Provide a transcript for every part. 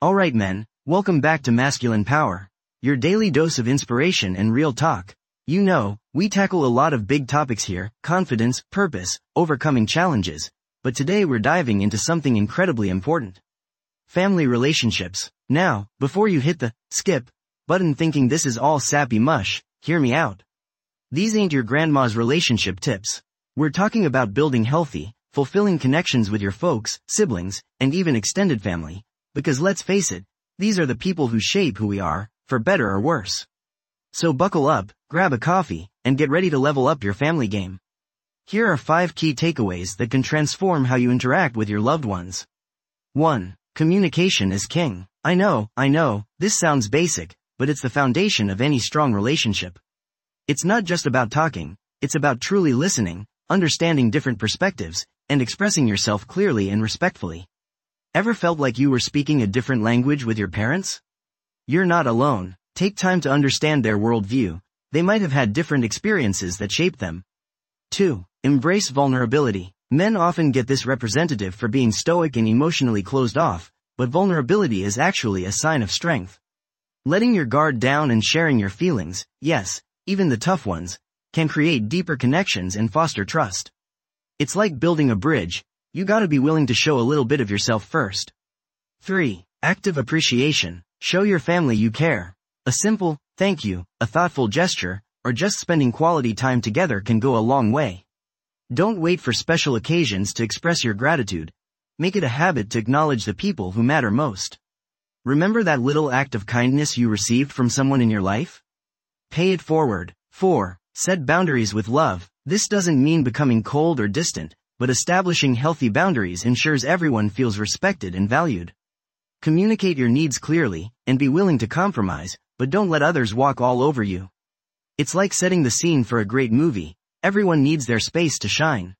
Alright men, welcome back to Masculine Power, your daily dose of inspiration and real talk. You know, we tackle a lot of big topics here: confidence, purpose, overcoming challenges, but today we're diving into something incredibly important. Family relationships. Now, before you hit the skip button thinking this is all sappy mush, hear me out. These ain't your grandma's relationship tips. We're talking about building healthy, fulfilling connections with your folks, siblings, and even extended family. Because let's face it, these are the people who shape who we are, for better or worse. So buckle up, grab a coffee, and get ready to level up your family game. Here are 5 key takeaways that can transform how you interact with your loved ones. 1. Communication is king. I know, this sounds basic, but it's the foundation of any strong relationship. It's not just about talking, it's about truly listening, understanding different perspectives, and expressing yourself clearly and respectfully. Ever felt like you were speaking a different language with your parents? You're not alone. Take time to understand their worldview. They might have had different experiences that shaped them. 2. Embrace vulnerability. Men often get this representative for being stoic and emotionally closed off, but vulnerability is actually a sign of strength. Letting your guard down and sharing your feelings, yes, even the tough ones, can create deeper connections and foster trust. It's like building a bridge. You gotta be willing to show a little bit of yourself first. 3. Active appreciation. Show your family you care. A simple thank you, a thoughtful gesture, or just spending quality time together can go a long way. Don't wait for special occasions to express your gratitude. Make it a habit to acknowledge the people who matter most. Remember that little act of kindness you received from someone in your life? Pay it forward. 4. Set boundaries with love. This doesn't mean becoming cold or distant, but establishing healthy boundaries ensures everyone feels respected and valued. Communicate your needs clearly, and be willing to compromise, but don't let others walk all over you. It's like setting the scene for a great movie. Everyone needs their space to shine.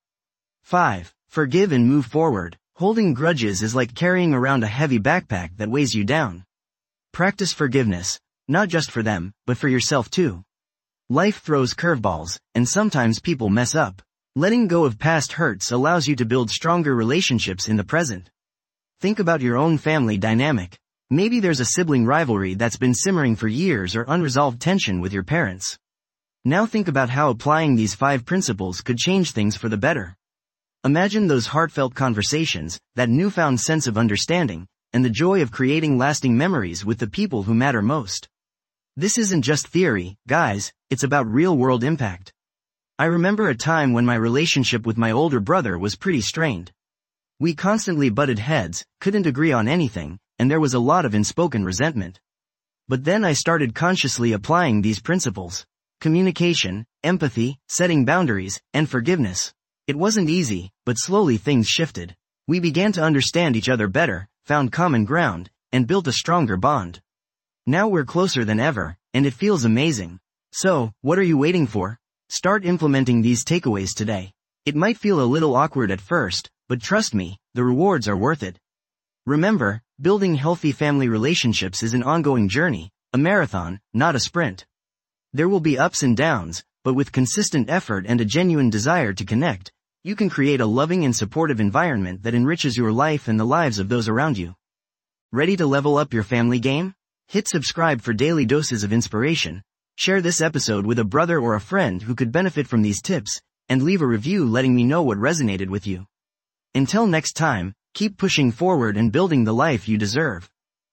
5. Forgive and move forward. Holding grudges is like carrying around a heavy backpack that weighs you down. Practice forgiveness, not just for them, but for yourself too. Life throws curveballs, and sometimes people mess up. Letting go of past hurts allows you to build stronger relationships in the present. Think about your own family dynamic. Maybe there's a sibling rivalry that's been simmering for years or unresolved tension with your parents. Now think about how applying these 5 principles could change things for the better. Imagine those heartfelt conversations, that newfound sense of understanding, and the joy of creating lasting memories with the people who matter most. This isn't just theory, guys, it's about real-world impact. I remember a time when my relationship with my older brother was pretty strained. We constantly butted heads, couldn't agree on anything, and there was a lot of unspoken resentment. But then I started consciously applying these principles: communication, empathy, setting boundaries, and forgiveness. It wasn't easy, but slowly things shifted. We began to understand each other better, found common ground, and built a stronger bond. Now we're closer than ever, and it feels amazing. So, what are you waiting for? Start implementing these takeaways today. It might feel a little awkward at first, but trust me, the rewards are worth it. Remember, building healthy family relationships is an ongoing journey, a marathon, not a sprint. There will be ups and downs, but with consistent effort and a genuine desire to connect, you can create a loving and supportive environment that enriches your life and the lives of those around you. Ready to level up your family game? Hit subscribe for daily doses of inspiration. Share this episode with a brother or a friend who could benefit from these tips, and leave a review letting me know what resonated with you. Until next time, keep pushing forward and building the life you deserve.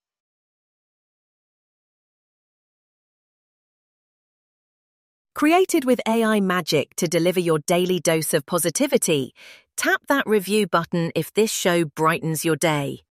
Created with AI magic to deliver your daily dose of positivity, tap that review button if this show brightens your day.